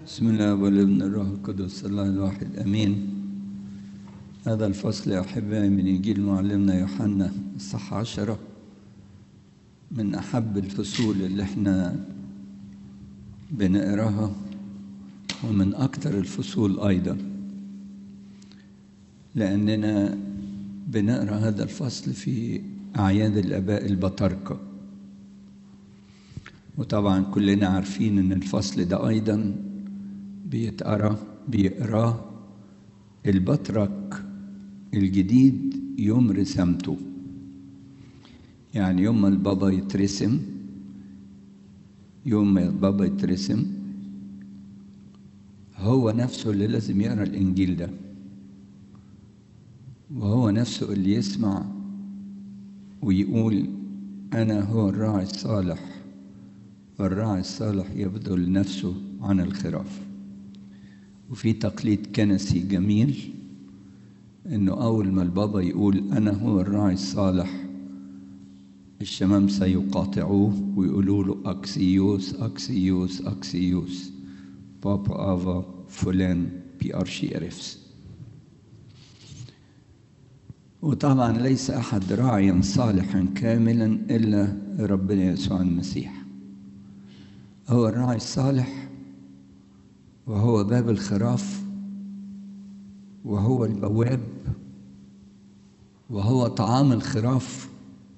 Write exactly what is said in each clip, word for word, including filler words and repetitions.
بسم الله والابن الروح القدس الله الواحد امين. هذا الفصل يا احبائي من انجيل معلمنا يوحنا الصح عشرة من احب الفصول اللي احنا بنقراها، ومن اكثر الفصول ايضا، لاننا بنقرا هذا الفصل في اعياد الاباء البطاركه. وطبعا كلنا عارفين ان الفصل ده ايضا بيتقرا بيقراه البطرك الجديد يوم رسامته، يعني يوم ما البابا يترسم يوم ما البابا يترسم هو نفسه اللي لازم يقرا الانجيل ده، وهو نفسه اللي يسمع ويقول انا هو الراعي الصالح، والراعي الصالح يبذل نفسه عن الخراف. وفي تقليد كنسي جميل انه اول ما البابا يقول انا هو الراعي الصالح الشمامسة يقاطعوه ويقولوا له اكسيوس اكسيوس اكسيوس بابا افا فلان بي ارشي ارفس. وطبعا ليس احد راعيا صالحا كاملا الا ربنا يسوع المسيح، هو الراعي الصالح، وهو باب الخراف، وهو البواب، وهو طعام الخراف،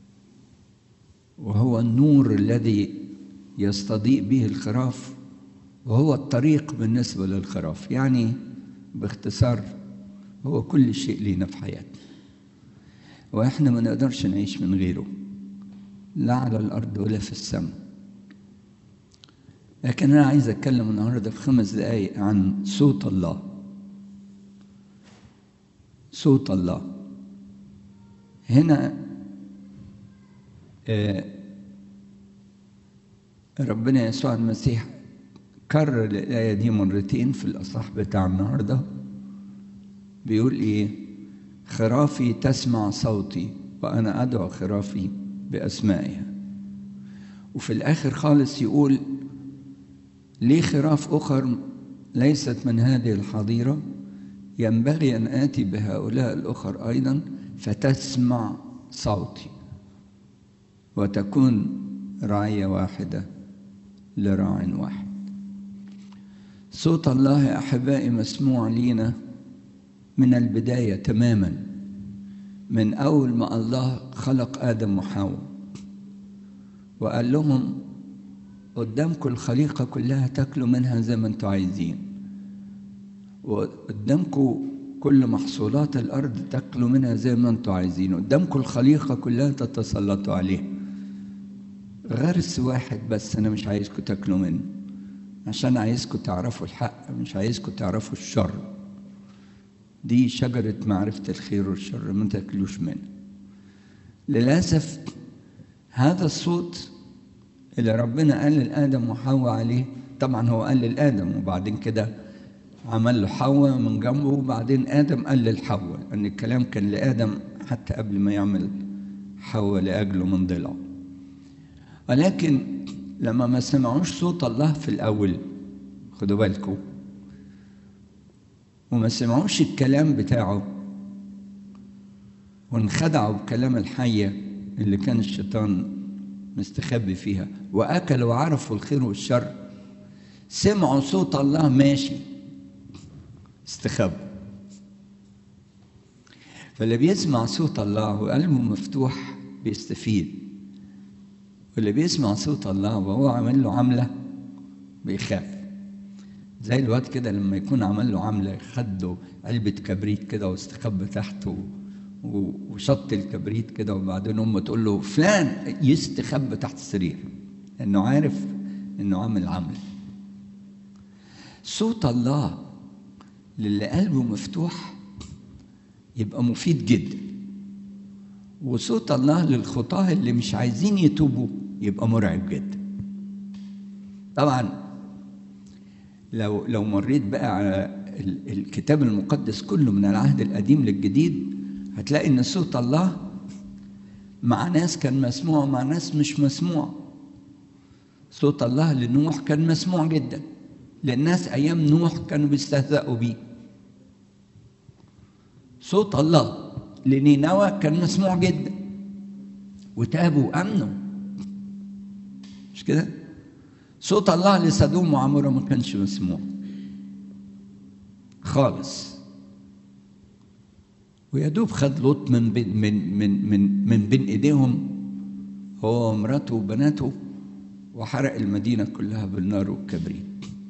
وهو النور الذي يستضيء به الخراف، وهو الطريق بالنسبة للخراف. يعني باختصار هو كل شيء لنا في حياتنا، وإحنا ما نقدرش نعيش من غيره، لا على الأرض ولا في السماء. لكن أنا عايز أتكلم النهاردة في خمس دقايق عن صوت الله. صوت الله هنا آه ربنا يسوع المسيح كرر الآية دي مرتين في الأصحاح بتاع النهاردة. بيقول إيه؟ خرافي تسمع صوتي وأنا أدعو خرافي بأسمائها. وفي الآخر خالص يقول لي خراف أخر ليست من هذه الحظيرة، ينبغي أن آتي بهؤلاء الأخر أيضا فتسمع صوتي وتكون رعية واحدة لراع واحد. صوت الله يا أحبائي مسموع لينا من البداية تماما، من أول ما الله خلق آدم وحواء وقال لهم قدامكم الخليقة كلها تاكلوا منها زي ما انتوا عايزين، وقدامكم كل محصولات الأرض تاكلوا منها زي ما انتوا عايزين، قدامكم الخليقة كلها تتسلطوا عليها، غرس واحد بس أنا مش عايزكم تاكلوا منه، عشان عايزكم تعرفوا الحق، مش عايزكم تعرفوا الشر. دي شجرة معرفة الخير والشر ما تاكلوش منها. للأسف هذا الصوت اللي ربنا قال لآدم وحواء عليه، طبعا هو قال لآدم وبعدين كده عمل له حواء من جنبه، وبعدين آدم قال للحواء، أن الكلام كان لآدم حتى قبل ما يعمل حواء لأجله من ضلعه. ولكن لما ما سمعوش صوت الله في الأول، خدوا بالكم، وما سمعوش الكلام بتاعه وانخدعوا بكلام الحية اللي كان الشيطان مستخبي فيها، وأكلوا وعرفوا الخير والشر، سمعوا صوت الله ماشي استخبوا. فاللي بيسمع صوت الله وقلبه مفتوح بيستفيد، واللي بيسمع صوت الله وهو عمل له عملة بيخاف. زي الواد كده لما يكون عمل له عملة، خده علبة كبريت كده واستخبى تحته وشط الكبريت كده، وبعدين امه تقول له فلان، يستخبى تحت السرير انه عارف انه عامل عمل. صوت الله للي قلبه مفتوح يبقى مفيد جدا، وصوت الله للخطاه اللي مش عايزين يتوبوا يبقى مرعب جدا. طبعا لو لو مريت بقى على الكتاب المقدس كله من العهد القديم للجديد، هتلاقي ان صوت الله مع ناس كان مسموع ومع ناس مش مسموع. صوت الله لنوح كان مسموع جدا، للناس أيام نوح كانوا بيستهزئوا بيه. صوت الله لنينوى كان مسموع جدا وتابوا وأمنوا، مش كده؟ صوت الله لسدوم وعمورة ما كانش مسموع خالص، ويدوب خد لوط من بين من من من من بين ايديهم هو ومراته وبناته، وحرق المدينة كلها بالنار والكبريت.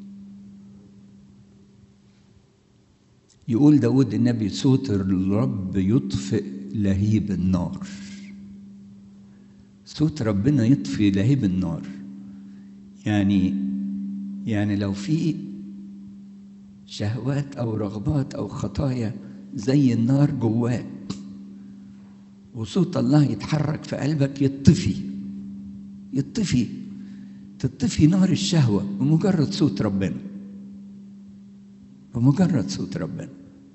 يقول داود النبي: صوت الرب يطفئ لهيب النار. صوت ربنا يطفي لهيب النار. يعني يعني لو في شهوات أو رغبات أو خطايا زي النار جواك وصوت الله يتحرك في قلبك يطفي يطفي تطفي نار الشهوة بمجرد صوت ربنا، بمجرد صوت ربنا.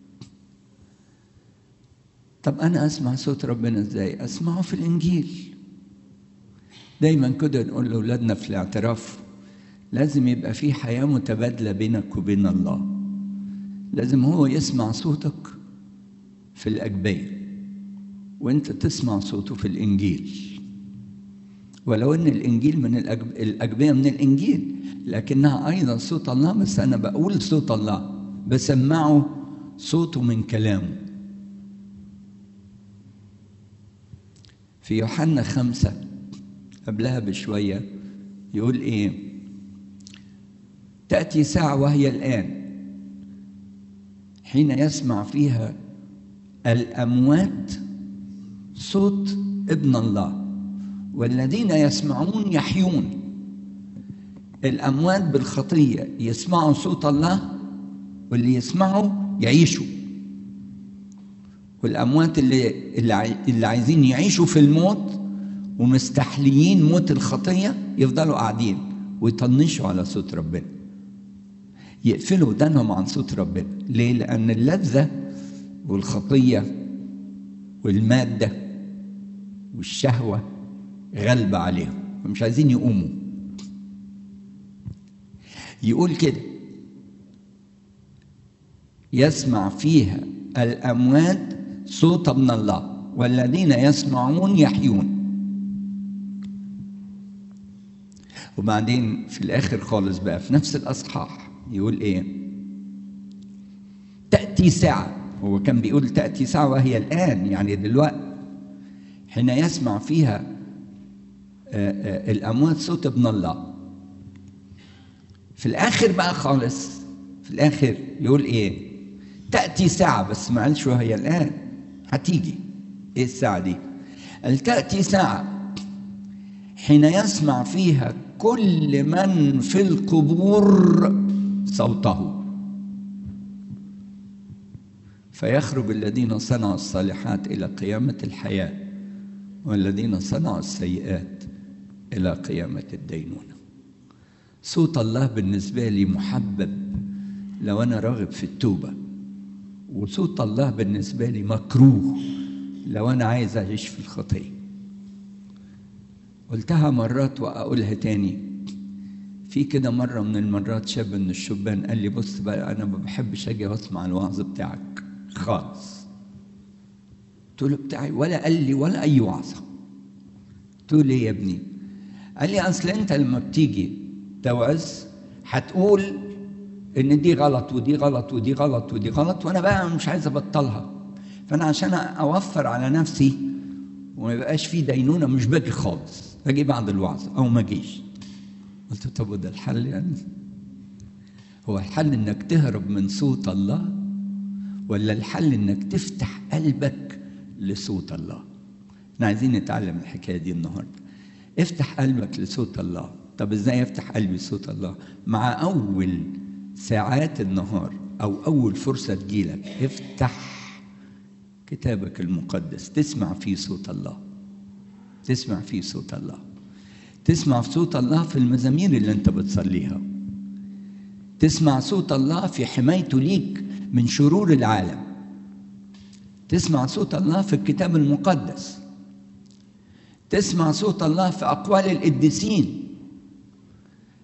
طب أنا أسمع صوت ربنا إزاي؟ أسمعه في الإنجيل. دايما كده نقول لأولادنا في الاعتراف لازم يبقى في حياة متبادلة بينك وبين الله. لازم هو يسمع صوتك في الأجبية وانت تسمع صوته في الإنجيل، ولو ان الإنجيل من الأجب... الأجبية من الإنجيل لكنها أيضا صوت الله، بس أنا بقول صوت الله بسمعه صوته من كلامه. في يوحنا خمسة قبلها بشوية يقول إيه؟ تأتي ساعة وهي الآن حين يسمع فيها الأموات صوت ابن الله والذين يسمعون يحيون. الأموات بالخطية يسمعوا صوت الله، واللي يسمعوا يعيشوا، والأموات اللي, اللي عايزين يعيشوا في الموت ومستحليين موت الخطية يفضلوا قاعدين ويطنشوا على صوت ربنا، يقفلوا ودانهم عن صوت ربنا. ليه؟ لأن اللذة والخطية والمادة والشهوة غلبة عليهم ومش عايزين يقوموا. يقول كده: يسمع فيها الأموات صوت ابن الله والذين يسمعون يحيون. وبعدين في الآخر خالص بقى في نفس الأصحاح يقول إيه؟ تأتي ساعة، هو كان بيقول تأتي ساعة وهي الآن، يعني دلوقتي، حين يسمع فيها الأموات صوت ابن الله. في الآخر بقى خالص في الآخر يقول إيه؟ تأتي ساعة، بس ما قالش وهي الآن، هتيجي. إيه الساعة دي؟ قال تأتي ساعة حين يسمع فيها كل من في القبور صوته، فيخرج الذين صنعوا الصالحات إلى قيامة الحياة والذين صنعوا السيئات إلى قيامة الدينونة. صوت الله بالنسبة لي محبب لو أنا راغب في التوبة، وصوت الله بالنسبة لي مكروه لو أنا عايز أعيش في الخطية. قلتها مرات وأقولها تاني. في كده مرة من المرات شاب من الشبان قال لي: بص بقى، أنا ما بحبش أجي وأسمع الوعظ بتاعك خالص. قلت له: بتاعي؟ ولا قال لي ولا أي وعظة. قلت له: ليه يا ابني؟ قال لي: أصل أنت لما بتيجي توعظ هتقول إن دي غلط ودي غلط ودي غلط ودي غلط، وأنا بقى مش عايز أبطلها، فأنا عشان أوفر على نفسي وما يبقاش في دينونة مش باجي خالص، باجي بعد الوعظ أو ما أجيش. قلت: طب وده الحل يعني؟ هو الحل إنك تهرب من صوت الله، ولا الحل إنك تفتح قلبك لصوت الله؟ احنا عايزين نتعلم الحكاية دي النهاردة. افتح قلبك لصوت الله. طب ازاي افتح قلبي لصوت الله؟ مع أول ساعات النهار أو أول فرصة تجيلك افتح كتابك المقدس، تسمع فيه صوت الله، تسمع فيه صوت الله، تسمع صوت الله في المزامير اللي انت بتصليها، تسمع صوت الله في حمايته ليك من شرور العالم، تسمع صوت الله في الكتاب المقدس، تسمع صوت الله في أقوال القديسين،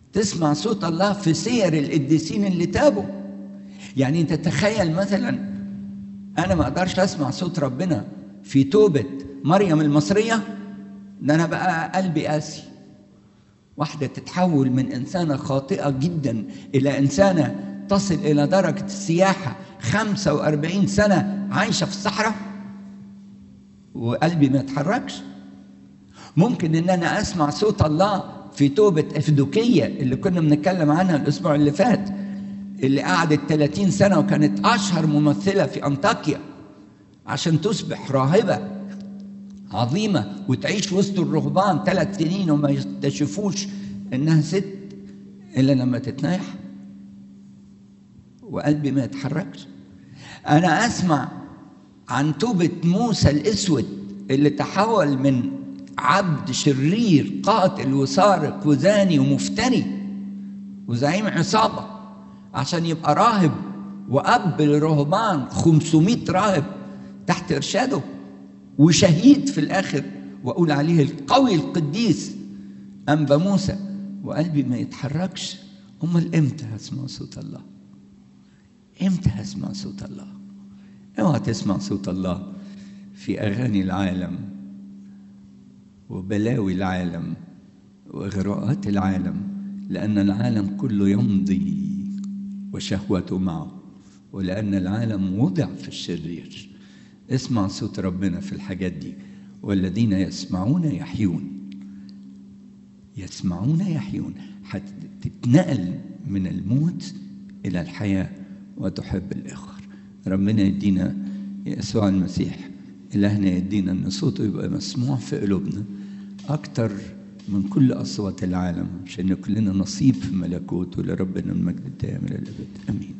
تسمع صوت الله في سير القديسين اللي تابوا. يعني انت تخيل مثلا انا ما اقدرش اسمع صوت ربنا في توبة مريم المصرية، ده انا بقى قلبي قاسي. واحدة تتحول من انسانة خاطئة جدا الى انسانة تصل الى درجة السياحة، خمسة واربعين سنة عايشة في الصحراء وقلبي ما يتحركش. ممكن ان انا اسمع صوت الله في توبة افدوكية اللي كنا بنتكلم عنها الاسبوع اللي فات، اللي قعدت ثلاثين سنة وكانت اشهر ممثلة في انطاكيا عشان تصبح راهبة عظيمة وتعيش وسط الرهبان ثلاث سنين وما يكتشفوش انها ست الا لما تتنايح، وقلبي ما يتحركش. انا اسمع عن توبة موسى الاسود اللي تحول من عبد شرير قاتل وسارق وزاني ومفتري وزعيم عصابة عشان يبقى راهب وأب لرهبان خمسمائة راهب تحت إرشاده، وشهيد في الآخر، وأقول عليه القوي القديس أنبا موسى، وقلبي ما يتحركش. أمال إمتى هسمع صوت الله؟ إمتى هسمع صوت الله؟ اوعى تسمع صوت الله في أغاني العالم وبلاوي العالم وإغراءات العالم، لأن العالم كله يمضي وشهوته معه، ولأن العالم وضع في الشرير. اسمع صوت ربنا في الحاجات دي. والذين يسمعون يحيون، يسمعون يحيون، هتتنقل من الموت إلى الحياة وتحب الآخر. ربنا يدينا يسوع المسيح إلهنا يدينا أن صوته يبقى مسموع في قلوبنا أكتر من كل أصوات العالم، عشان كلنا نصيب في ملكوته. لربنا المجد الدائم إلى الأبد، آمين.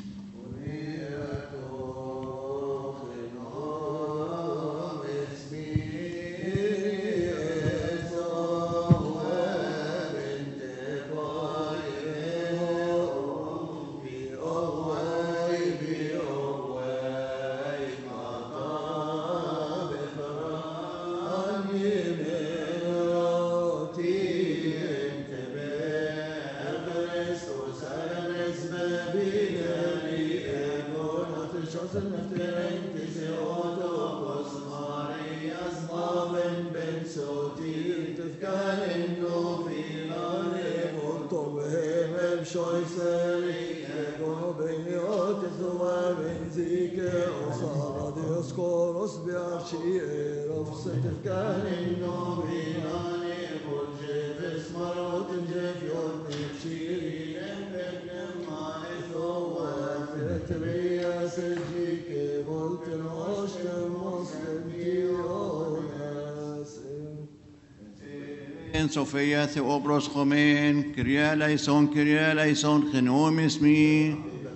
Sofia Theobros Chomen, Kyria Laison, Kyria Laison, Chenum Ismi.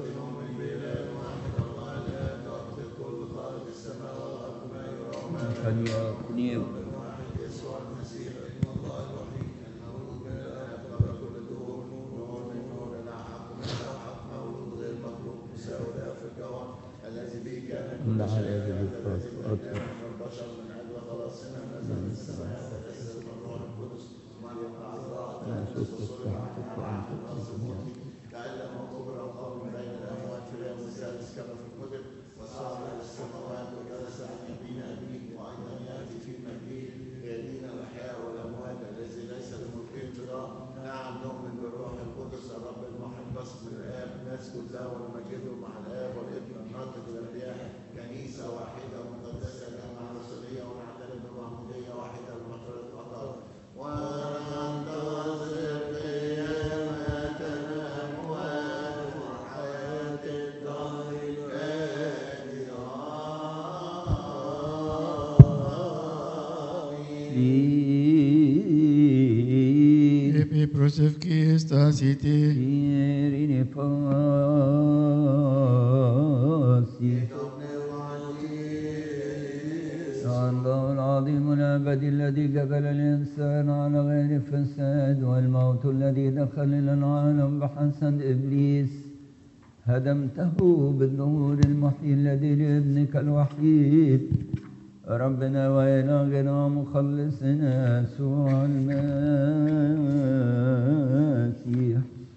العظيم الأبدي الذي قبل الإنسان على غير فساد، والموت الذي دخل إلى العالم بحسد إبليس هدمته بالظهور المحيي الذي لابنك الوحيد ربنا وإلهنا مخلصنا يسوع المسيح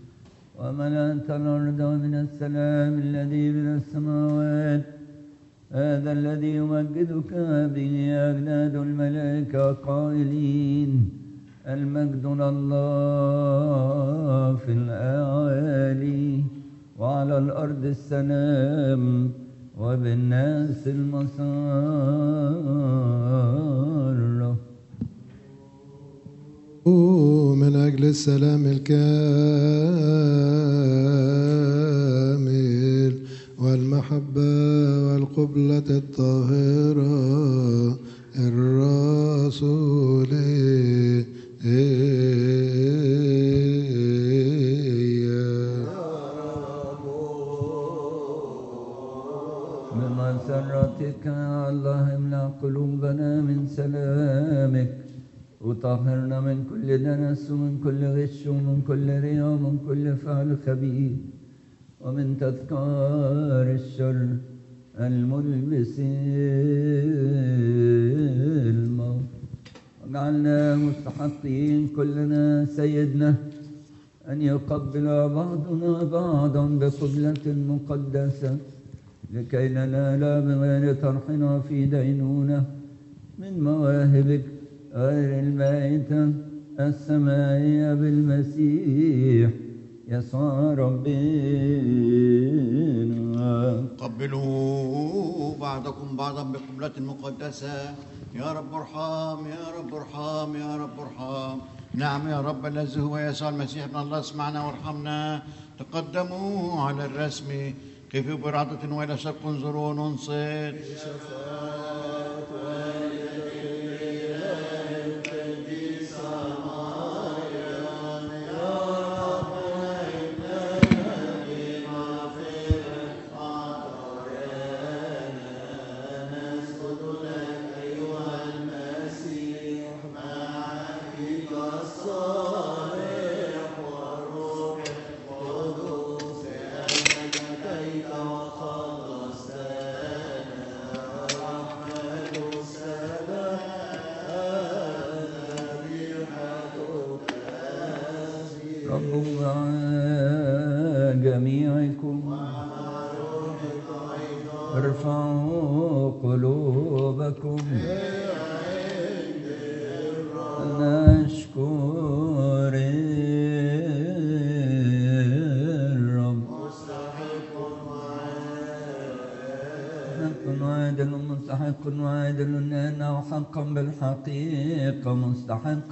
وملأت الأرض من السلام الذي من السماوات، هذا الذي يمجدك به أجناد الملائكة قائلين: المجد لله في الأعالي، وعلى الأرض السلام، وبالناس المسار. من أجل السلام الكامل والمحبة والقبلة الطاهرة الرسولية بمسرتك الله املأ قلوبنا من سلامك، وطهرنا من كل دنس ومن كل غش ومن كل رياء ومن كل فعل خبيث ومن تذكار الشر الملبس الموت. واجعلنا مستحقين كلنا سيدنا أن يقبل بعضنا بعضا بقبلة مقدسة، لكي ننال بغير طرحنا في دينونة من مواهبك غير المائتة السمائية بالمسيح يسوع ربنا. قبلوا بعضكم بعضا بقبلة مقدسة. يا رب ارحم، يا رب ارحم، يا رب ارحم. نعم يا رب الذي هو يسوع المسيح ابن الله، اسمعنا وارحمنا. تقدموا على الرسم، كيفوا برعدة وإلى شرق انظروا وننصت. رب مع جميعكم، ارفعوا قلوبكم نشكر الرب. مستحق وعادل، مستحق وعادل، لأنه حقا بالحقيقة مستحق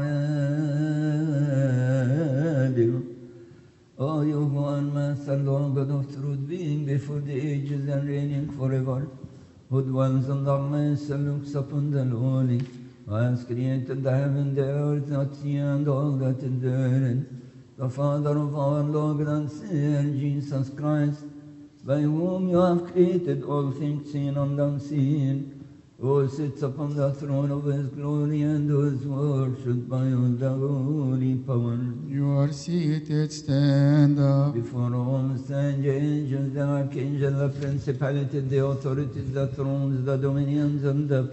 وعادل. Oh, you who are Master, Lord God of truth, being before the ages and reigning forever, who dwells on the heights and looks upon the lowly, who has created the heaven, the earth, the sea, and all that is therein, the Father of our Lord and Savior Jesus Christ, by whom you have created all things seen and unseen, who sits upon the throne of his glory and who is worshipped by all the holy power. You are seated, stand up. Before all stand the angels, the archangels, the principalities, the authorities, the thrones, the dominions, and the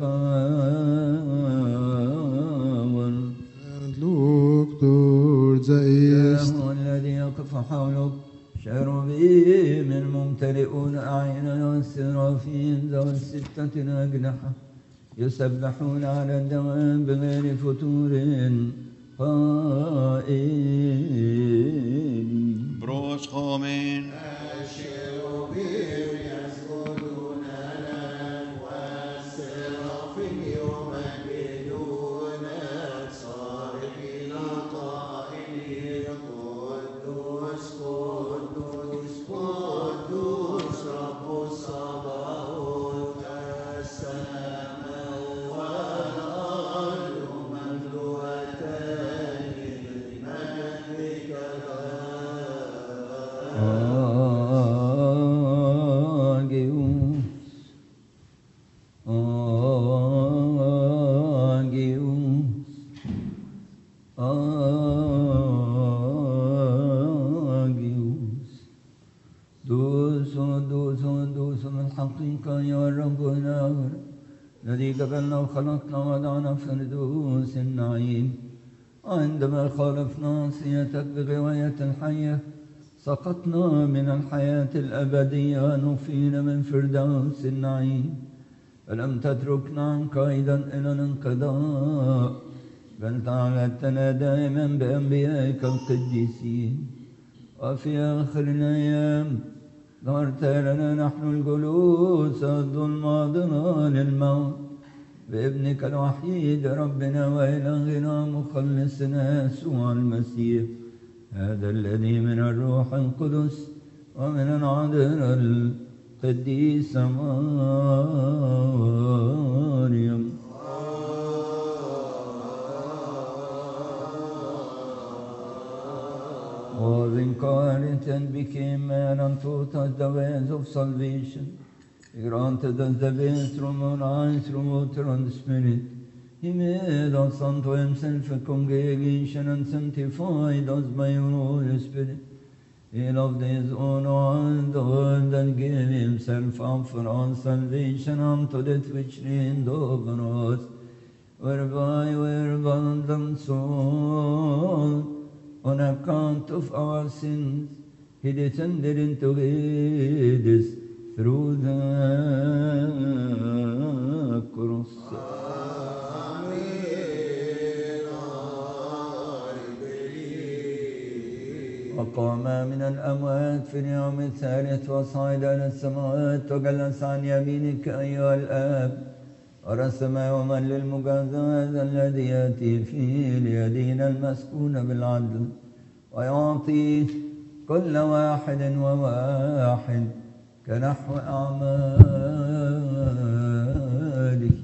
power. And look towards the east. هو الذي يقف حولك شروبيم ممتلئون أعيننا، والسرافين ذوي الستة أجنحة يسبحون على الدوام بغير فتور قائلين: بروس خومين. الذي قبلنا وخلقنا وضعنا في فردوس النعيم، عندما خالفنا عصيتك بغواية الحية سقطنا من الحياة الأبدية نفينا من فردوس النعيم فلم تتركنا قيدا إلى الانقضاء بل تعهدتنا دائما بأنبيائك القديسين وفي آخر الأيام ظهرت لنا نحن الجلوس الظلمة ظلال الموت بابنك الوحيد ربنا وإلهنا مخلصنا يسوع المسيح هذا الذي من الروح القدس ومن العذراء القديسة مريم was incarnate and became man and taught us the ways of salvation. He granted us the ways through our eyes, through water and spirit. He made us unto himself a congregation and sanctified us by your Holy Spirit. He loved his own and the world and gave himself up for our salvation unto that which reigned over us, whereby we are abundant soul. On account of our sins, he descended into Hades through the cross. وقام من الأموات في اليوم الثالث وصعد إلى السماوات وجلس عن يمينك أيها الآب ورسم يوما للمجازات الذي يأتي فيه ليدين المسكون بالعدل ويعطي كل واحد وواحد كنحو أعماله.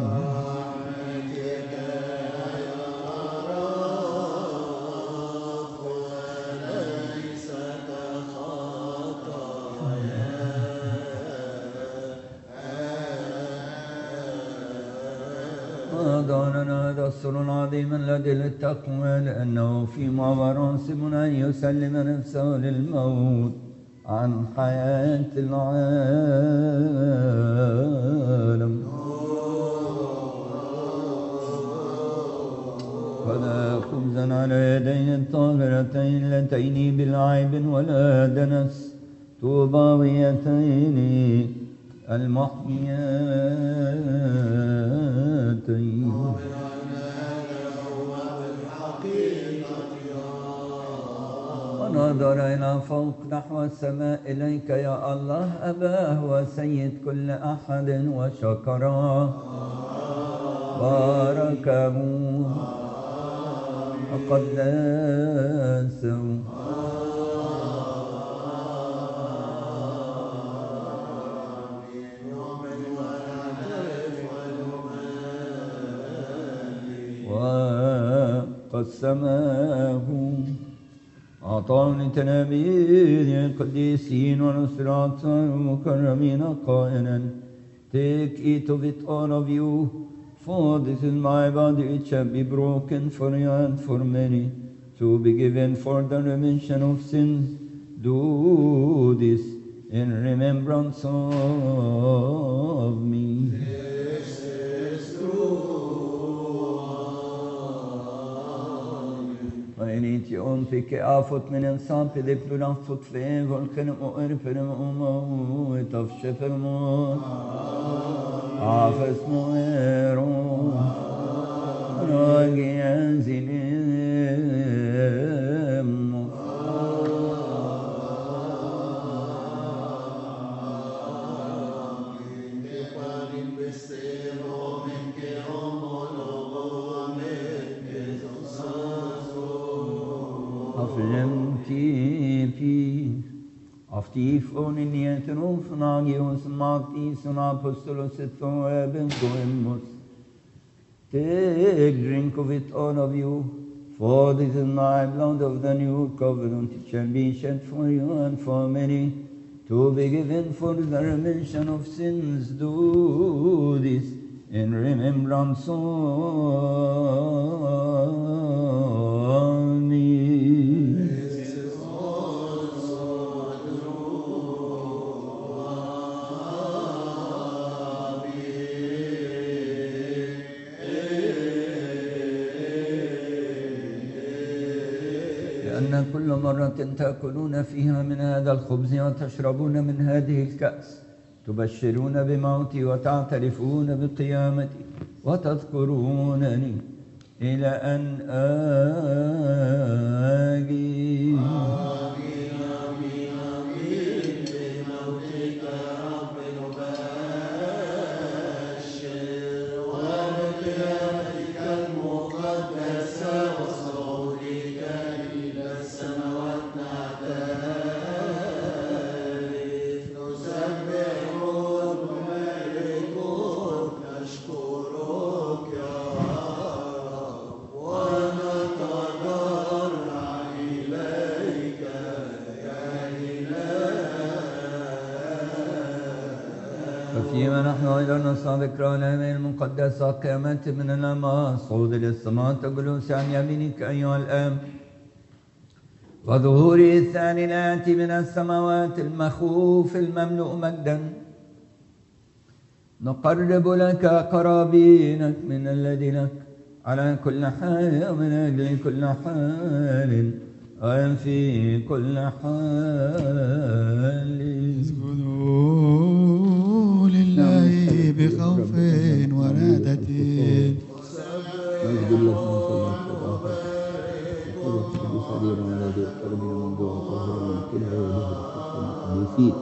دوننا دستور عظيما الذي للتقوى لأنه في مراسم أن يسلم نفسه للموت عن حياة العالم فلا خبزا على يدين الطاهرتين اللتين بلا عيب ولا دنس طوباويتين المحياتين ونظر إلى فوق نحو السماء إليك يا الله أباه وسيد كل أحد وشكره باركه وقدسه وقسمه أعطاه لتلاميذ القديسين ونصرات المكرمين قائلا Take, eat of it all of you, for this is my body which shall be broken for you and for many, to be given for the remission of sins. Do this in remembrance of me. Initi on pike afot min en sampi de plurafot fevol kene o erfere mo mo etaf shefer mo afes mo ero rogi anzilim mo Aftif on in nieten ofen agios magtis on apostolos et thoeben goemos. Take, drink of it, all of you, for this is my blood of the new covenant, it shall be shed for you and for many, to be given for the remission of sins. Do this in remembrance of me. كل كل مرة تأكلون فيها من هذا الخبز وتشربون من هذه الكأس تبشرون بموتي وتعترفون بقيامتي وتذكرونني إلى أن آجي. فيما نحن أيضا نصنع ذكرى الأيام المقدسة قيامات من الأموات صعود للسماء جلوس عن يمينك أيها الآب وظهوره الثاني الآتي من السماوات المخوف المملوء مجدا نقرب لك قرابينك من الذين على كل حال ومن أجل كل حال وفي كل حال اسجدوا لله بخوف ورادة نسجد لك من صلاة الآخر ونسجد بسرير الذي يقرب الموضوع طاهرا من كل هذه القديسين.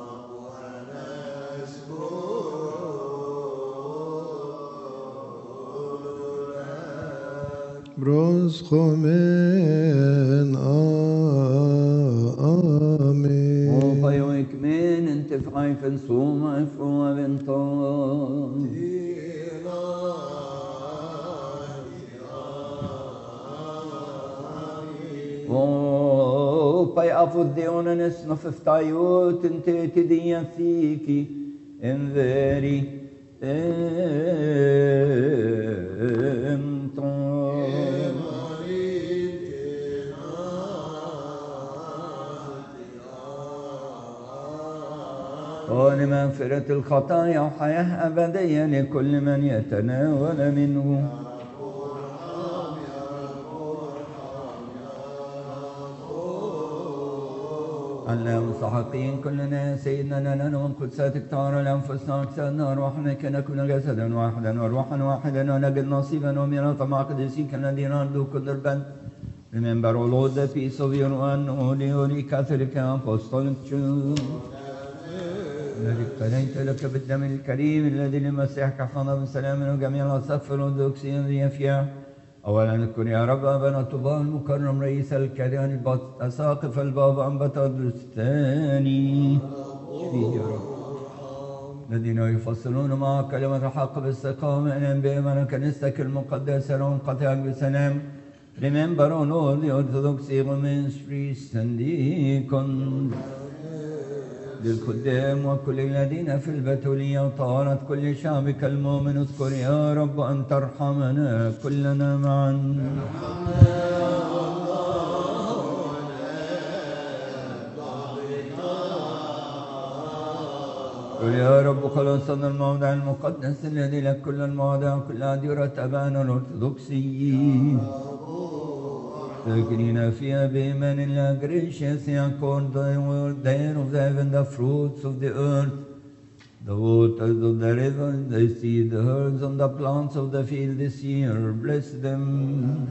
بروز خومن آمين. وفيوك من انت في عيف صوم عفو بنطان وفي أفض ديونا نسنف في طيوت انت تدين فيكي انذاري انطان ولمغفرة الخطايا وحياة أبدية لكل من يتناول منه. اللهم مستحقين كلنا يا سيدنا لنا من قدساتك تعالى لأنفسنا أجسادنا أرواحنا كي نكون جسدا واحدا وروحا واحدا ونجد نصيبا وميراثا مع قديسيك الذين أرضوا كل البلد. Remember, O Lord, the peace of your one holy, holy Catholic and Apostolic Church. الذي اقتديت لك بالدم الكريم الذي لمسيحك حفظنا بالسلام وجميع الأسف الأرثوذكسيين اليافية. أولا نذكر يا رب أبانا طوبى المكرم رئيس الكهنة أساقف البابا أنبطرس الثاني فيه يا رب الذين يفصلون مع كلمة الحق باستقامة الأنبياء من كنيستك المقدسة وانقطعك بسلام. Remember, O Lord, the Orthodox Romans priests and deacons للخدام وكل الذين في البتولية وطهارة كل شعبك المؤمن. اذكر يا رب أن ترحمنا كلنا معا. اذكر يا رب خلاصنا الموضع المقدس الذي لك كل المواضع وكل أديرة أبانا الأرثوذكسيين. ذاكرين فيها بإيمان الله gracious accord the word there of the heaven, the fruits of the earth, the waters of the river, the sea, the herbs and the plants of the field this year. Bless them.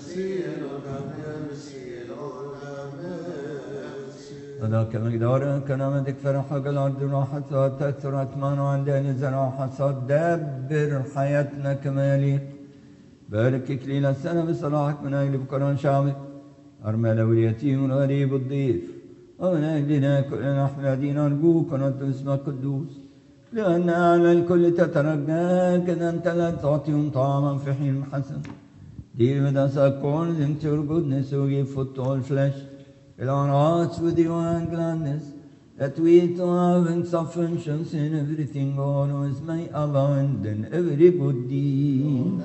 صداك مقدارك كرامتك فرحك الأرض راحت وتكثر أتمان وعندنا زراحة دبر حياتنا كما يليق. بارك إكليل السنة بصلاحك من أجل بكران شعبك أرملة واليتيم والغريب الضيف ومن أجلنا كلنا نحن الذين نرجوك ونطلب اسمك القدوس لأن على الكل تترجاك إذا أنت لا تعطيهم طعاما في حين حسن. Deal with us according to your goodness, who give food to all flesh. Fill our hearts with your gladness, that we to having sufficiency in everything always may abound in every good deed.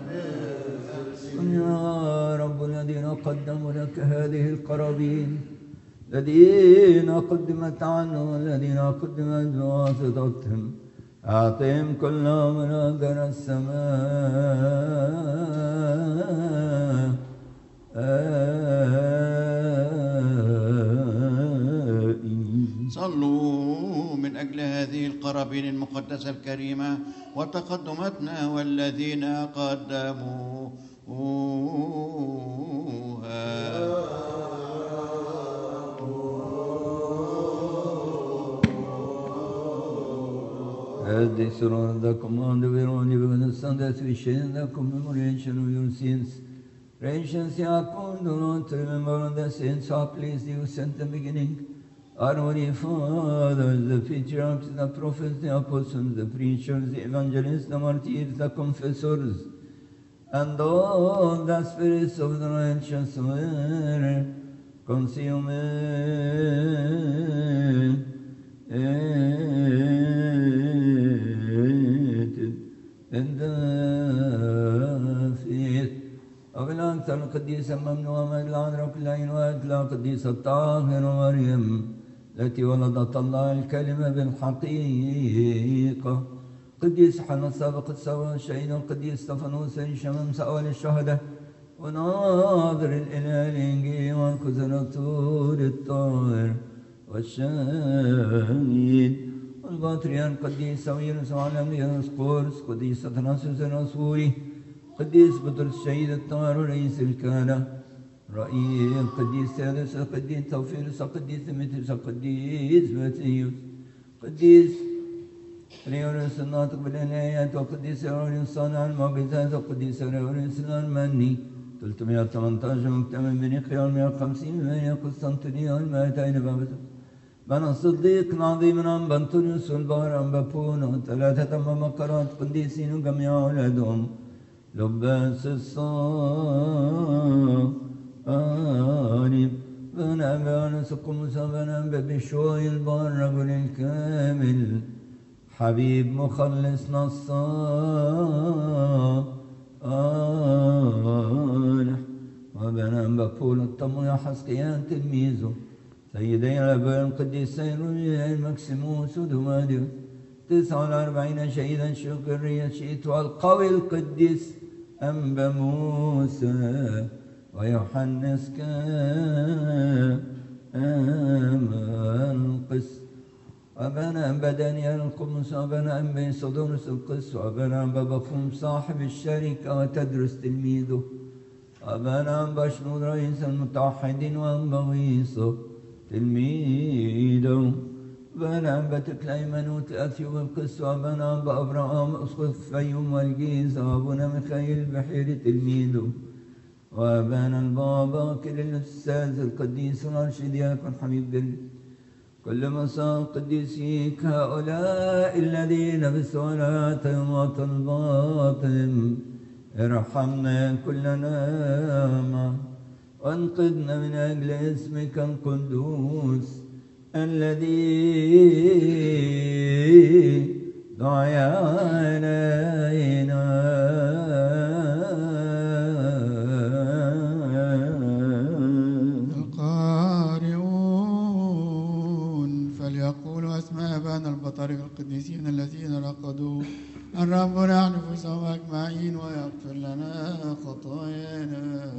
يا رب الذين قدموا لك هذه القرابين الذين قدمت عنهم والذين قدمت بواسطتهم أعطهم كل من أجر السماء. من أجل هذه القرابين المقدسة الكريمة وتقدمتنا والذين قدموها. As they surround the command of your only begotten Son, that we share the commemoration of your sins. Gracious Yaakov, do not remember on the saints who pleased you since the beginning. Our holy fathers, the patriarchs, the prophets, the apostles, the preachers, the evangelists, the martyrs, the confessors, and all the spirits of the righteous were consumed in the faith of الأنثى القديسة الممنوعة من العذراء كلين وأكلا قديسة الطاهرة مريم التي ولدت الله الكلمة بالحقيقة. قديس حنا السابق السوا الشهيد القديس استفانوس شمس أول الشهداء وناظر الإله الإنجيل والكزنطور الطاهر والشهيد والبطريرك قديس سويرس وعلم قرص قديس أثناسوس الرسولي قديس بطرس الشهيد الطاهر ورئيس الكهنة رئيس قديس سادس قديس توفيرس قديس مترس قديس باتيوس قديس ريورس الناطق بالآيات وقديس ريورس صانع المعجزات وقديس ريورس الأرمني ثلاثمائة وثمانية عشر مكتمل بن خيار مئة وخمسين من قسطنطينية المائتين بابته بن الصديق العظيم عن بنطونيوس والبار عن بابونا ثلاثة مقرات قديسين وجميع أولادهم لباس الصالب بن أبانس قمصة بن أبا بشوي البار رجل الكامل حبيب مخلص نصالح وبن أبا بول الطم يا حسقيان تلميذه سيدي الأباء القديسين المكسيموس ودماديوس تسعة وأربعين شهيدا شكريا شئت والقوي القديس أنبا موسى ويوحنس كالقس وبنى أنبا دانيال القمص وبنى أنبا صدورس القس وبنى أنبا بخوم صاحب الشركة وتدرس تلميذه وبنى أنبا شنود رئيس المتوحدين وأنبا غيصه تلميذه بنى أنبا تكليمنوت أثيوب القس وبنى أنبا أبراهام أسقف فيوم والجيزة وبنى ميخائيل بحير تلميذه وبنى البابا كل الأستاذ القديس الأرشد يكن حبيب بل كل مساء قديسيك هؤلاء الذين بسولاتهم وطلباتهم ارحمنا كلنا معا وانقذنا من أجل اسمك القدوس الذي دعي علينا القارئون فليقولوا أسماء أبانا البطاركة القديسين الذين رقدوا الرب نحن نفوسهم أجمعين ويغفر لنا خطايانا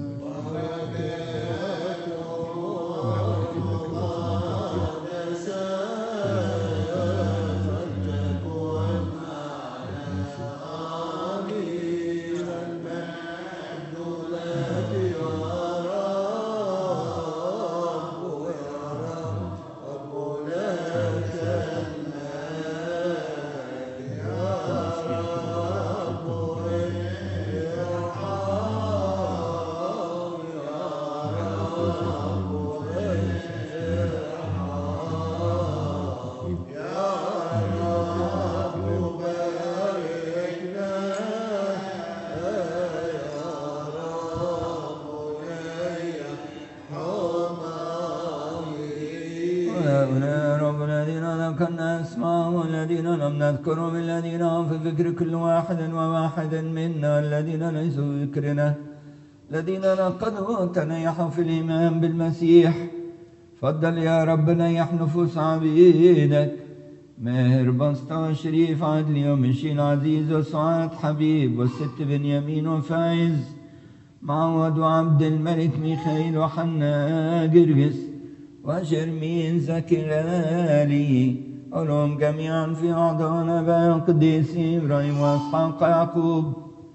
نذكر بالذين هم في فكر كل واحد وواحد منا الذين ليسوا ذكرنا الذين نقدوا تنيحوا في الإيمان بالمسيح فضل يا رب نيح نفوس عبيدك ماهر بسطة شريف عدلي ومشين عزيز وسعاد حبيب والست بنيامين وفايز معود وعبد الملك ميخائيل وحنا جرجس وشرمين زكي غالي علوم جميعا في أعضانا بقديس إبراهيم وإسحاق يعقوب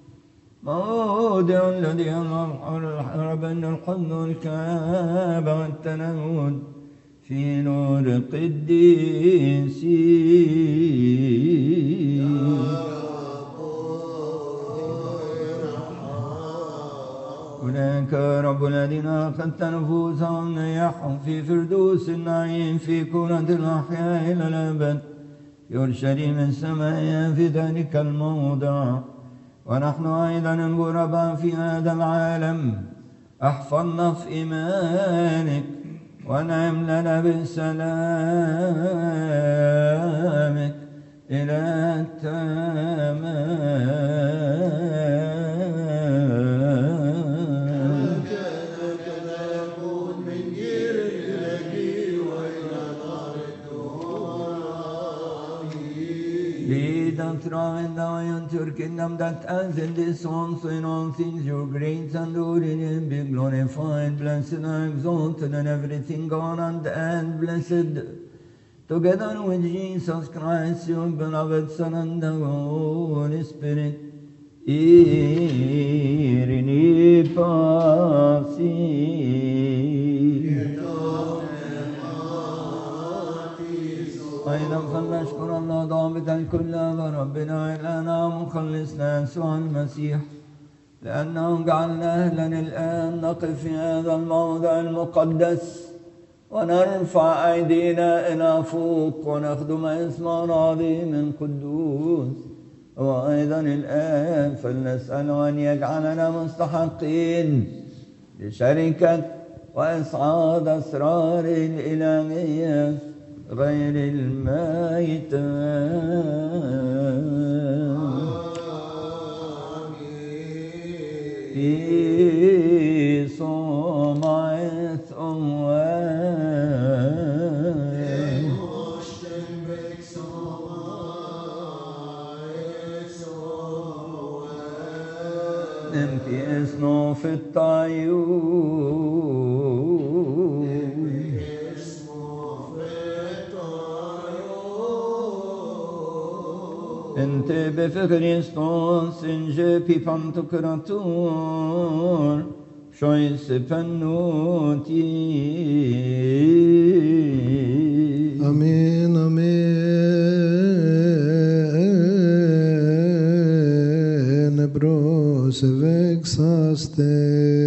موضع الذي الرب أن الحضن والكآبة والتنهد في نور قديسي أولئك رب الذين أخذت نفوسهم نيحهم في فردوس النعيم في كرة الأحياء إلى الأبد يرشدهم السماء في ذلك الموضع ونحن أيضا الغرباء في هذا العالم احفظنا في إيمانك وانعم لنا بسلامك إلى التمام. Lead us through and thou into your kingdom, that as in this also in all things your grace and glory be glorified, blessed and exalted, and everything honored and blessed, together with Jesus Christ, your beloved Son, and the Holy Spirit, irini pasi. أيضا فلنشكر الله ضابط الكل وربنا إلهنا ومخلصنا يسوع المسيح لأنه جعلنا أهلا الآن نقف في هذا الموضع المقدس ونرفع أيدينا إلى فوق ونخدم اسمه العظيم القدوس. وأيضا الآن فلنسأله أن يجعلنا مستحقين لشركة وإسعاد أسرار الإلهية غير الميتة. في صومعة أموال نمتي اسنو في الطيور انت بفكريستوس انجي بيبانتوكراتور شويس بنوتي. امين امين بروس فيكساستي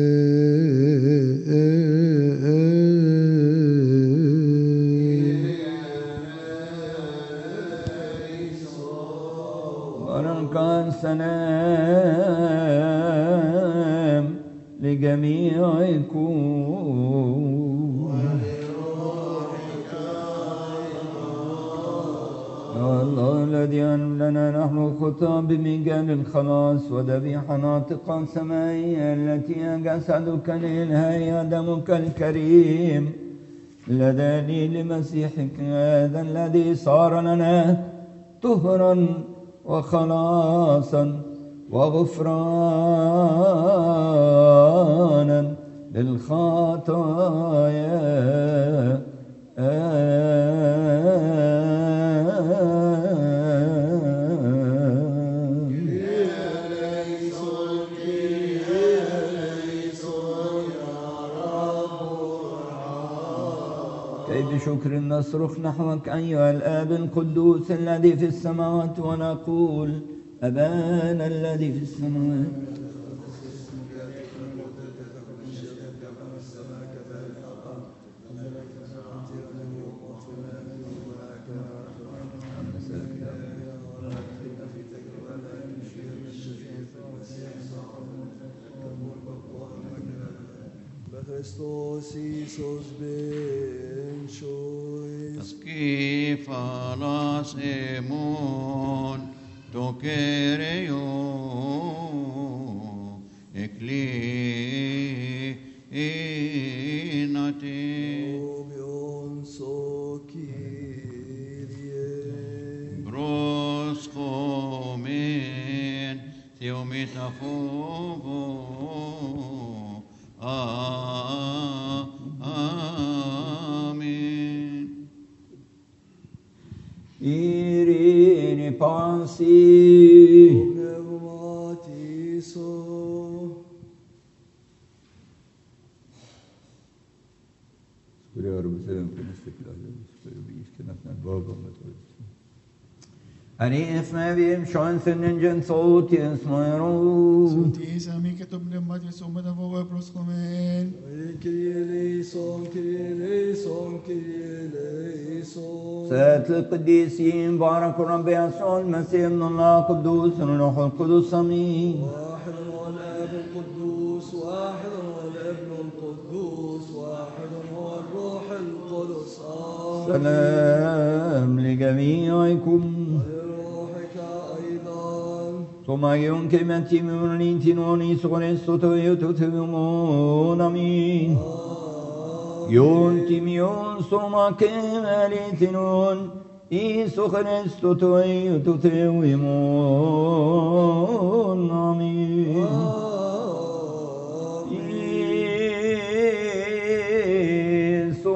سلام لجميعكم الله الذي أنلنا نحن خطاب بمجال الخلاص وذبيحة ناطقة سمائية التي جسدك للهي دمك الكريم لداني لمسيحك هذا الذي صار لنا طهرا وخلاصا وغفرانا للخطايا. كي بشكر نصرخ نحوك أيها الآب القدوس الذي في السماوات ونقول أبانا الذي في السماوات Χριστός Ιησούς ben choice. Skifalas emon to kereo eklinate. Obion so Kyrie. Bros chomen theometaphobos. Amen. Irini Pansi. Pneumatiso. Skuri ya Rabbi selam kınıstık lazım. Skuri bir işkenatlar babamla koyuyorsun. Ani ismavim şansının cin sauti ismayru. Sauti sami ketub lemmat yasumada wa proskomen. Kyrie eleison, Kyrie eleison, Kyrie eleison. سيد القديسين بارك ربي يسوع المسيح من الله قدوس الروح القدس امين. واحد هو الاب القدوس، واحد هو الابن القدوس، واحد هو الروح القدس. آمين. سلام لجميعكم. ولروحك ايضا. ثم يوم كلمتي من تنوني سغرستو تيوتو امين. يون تيميون سوما كماليتنون إيسو خريستو توي تتويمون آمين. إيسو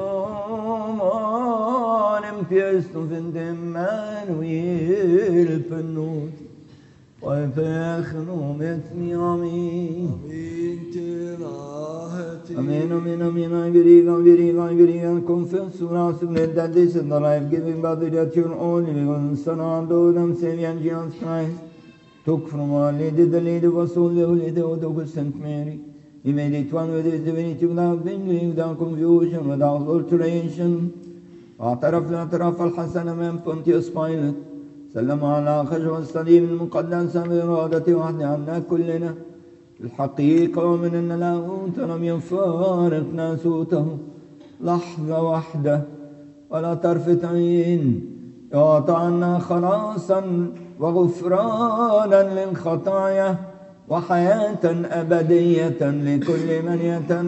مالم بيستو فندمان ويلفنوت ويفخنو مثني آمين. آمين تلاهتي. Amen, amen, amen. I believe, I believe, I believe, and confess to us that this is the life-giving body that your only begotten Son, our Lord and Savior Jesus Christ, took from our Lady, the Lady of us all, the Holy Theotokos Saint Mary. He made it one with his divinity without blame, without confusion, without alteration. اعترف الاعتراف الحسن من بونتيوس بايلوت. سلم على خشب الصليب المقدس بإرادة وحده عنا كلنا. الحقيقة ومن أن لاهوت لم يفارق ناسوته لحظة واحدة ولا طرفة عين، يعطى عنا خلاصا وغفرانا للخطايا وحياة أبدية لكل من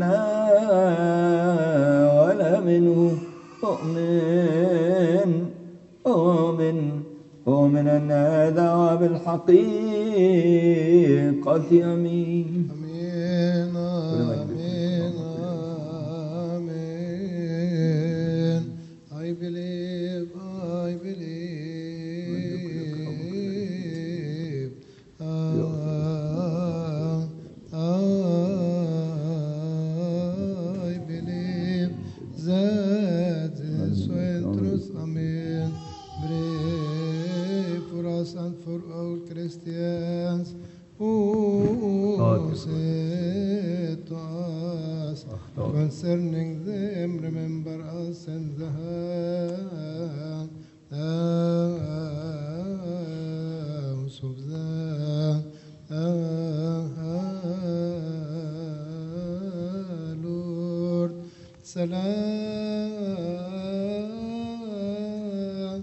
يتناول منه. أؤمن أؤمن أؤمن أن هذا بالحقيقة أمين. Amen, amen, amen. I believe, I believe. Ah, I believe that this will truth. Amen. Pray for us and for all Christians who said to us concerning them, remember us in the house of the Lord. Salam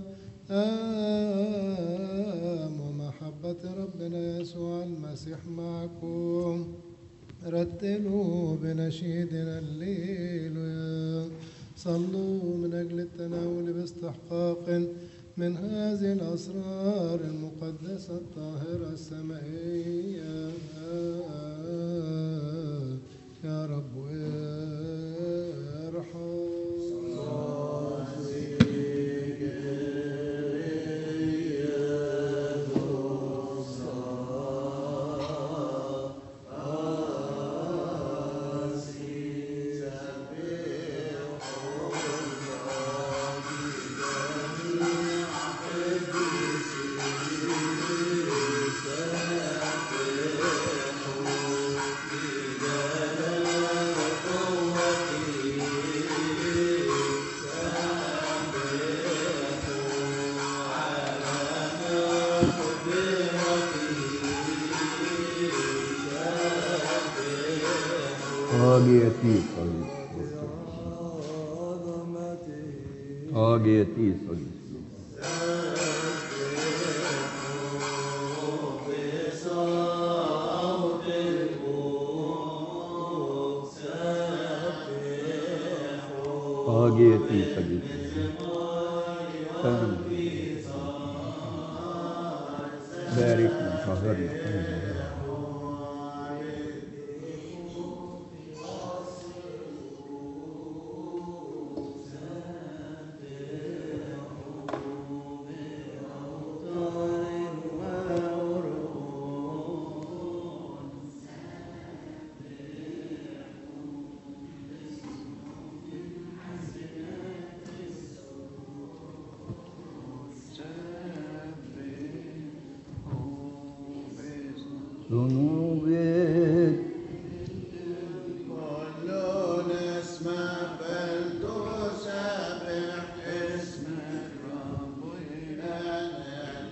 ومحبة ربنا يسوع المسيح معكم. رتلوا بنشيدنا الليل، صلوا من أجل التناول باستحقاق من هذه الأسرار المقدسة الطاهرة السمائية. يا رب ارحم. طاغيتي طاغيتي طاغيتي باركنا شهرنا. ذنوبك كل نسمة بل تسبح اسم الرب إلهنا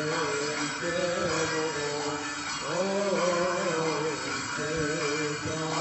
Oh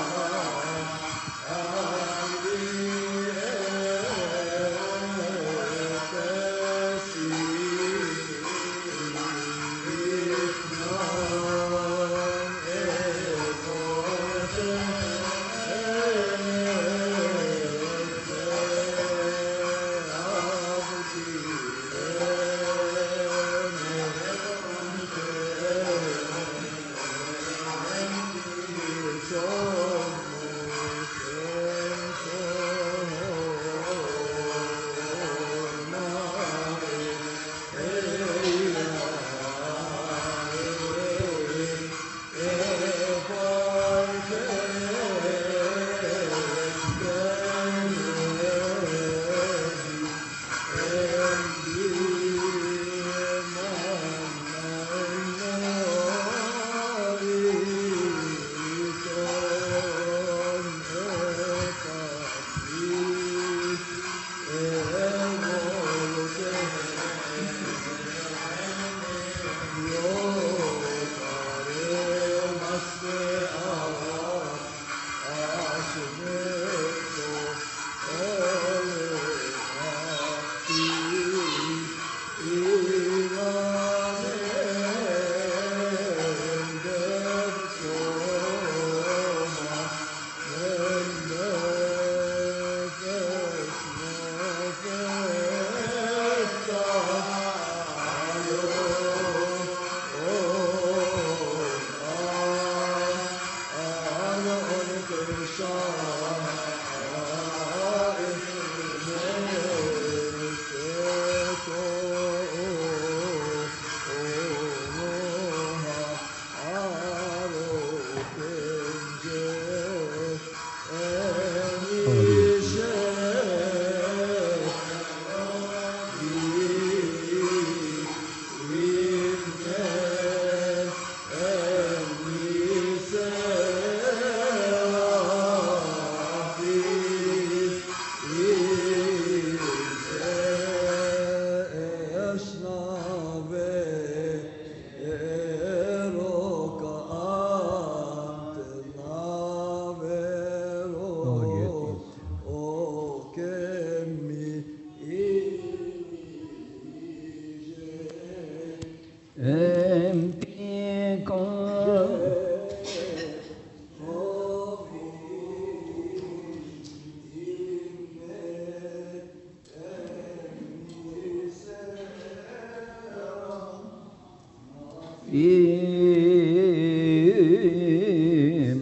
إيم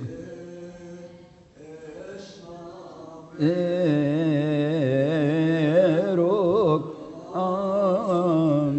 إيروك آم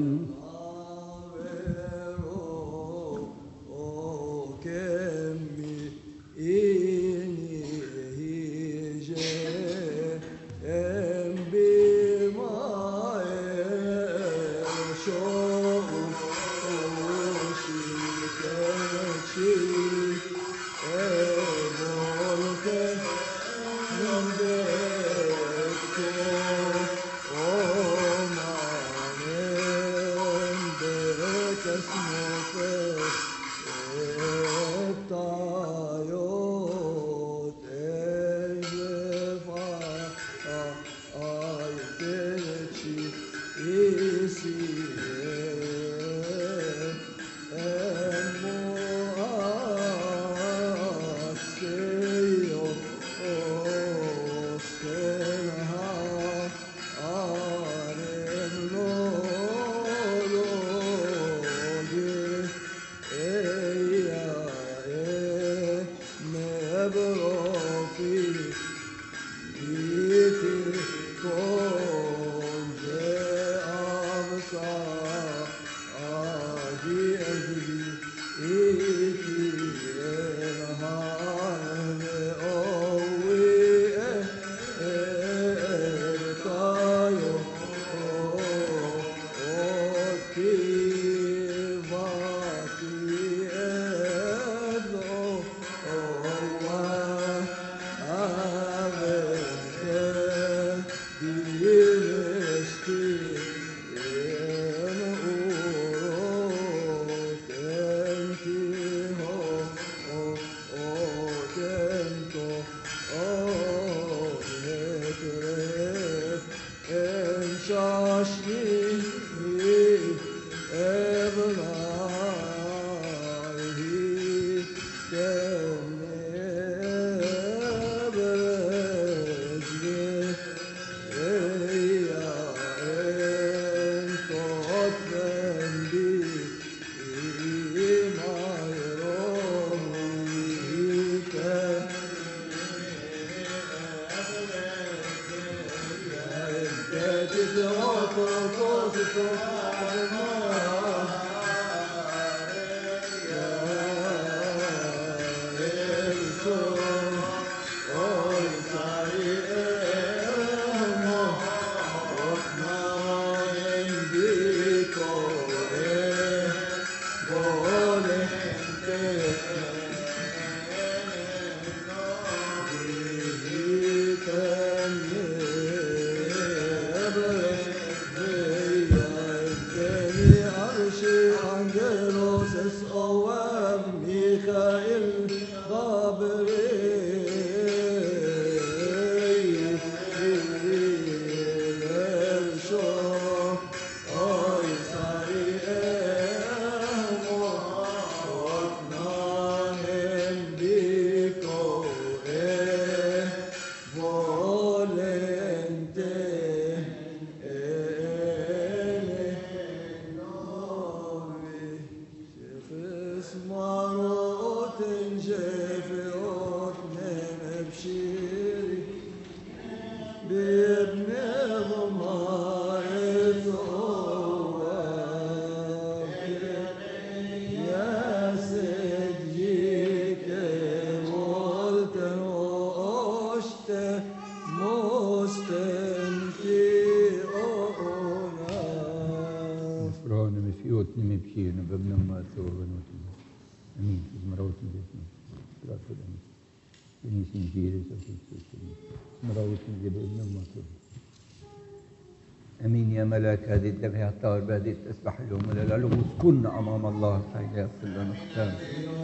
امين يا ملاك هذه الذبيحه الطاهر بهذه تسبح اليوم والليله كنا امام الله حتى يغفر لنا خطايانا.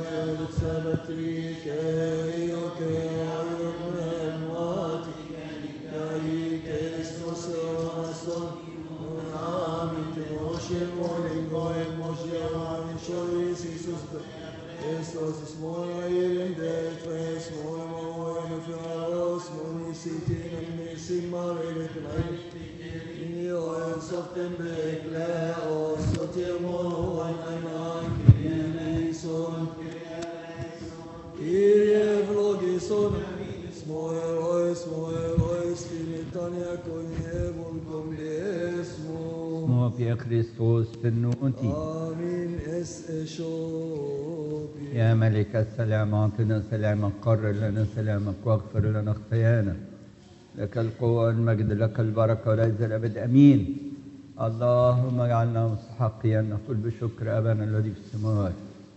Christus is more in death, face more more in the house, more sitting and missing more in the night. In your hands of the big, let us so till more and I Tan yakun hebunkum باسمه اسمه في كريستوس في النوتي. آمين اس اشوبي يا ملك السلام أعطنا سلامك، قرر لنا سلامك واغفر لنا خطايانا. لك القوة والمجد، لك البركة وليس الأبد. أمين. اللهم اجعلنا مستحقين نقول بشكر أبانا الذي في السماوات.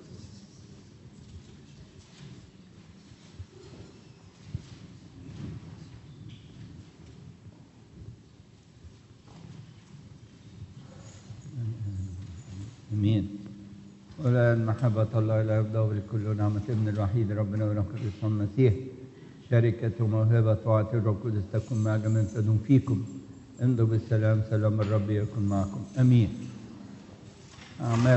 امين. والان محبه الله لا يفضل لكل نعمه ابن الوحيد ربنا ونقل اسمه المسيح، شركه وموهبه طاعه الروح القدس تكون مع جميع تدوم فيكم. امضوا بالسلام، سلام الرب يكن معكم. امين. أعمال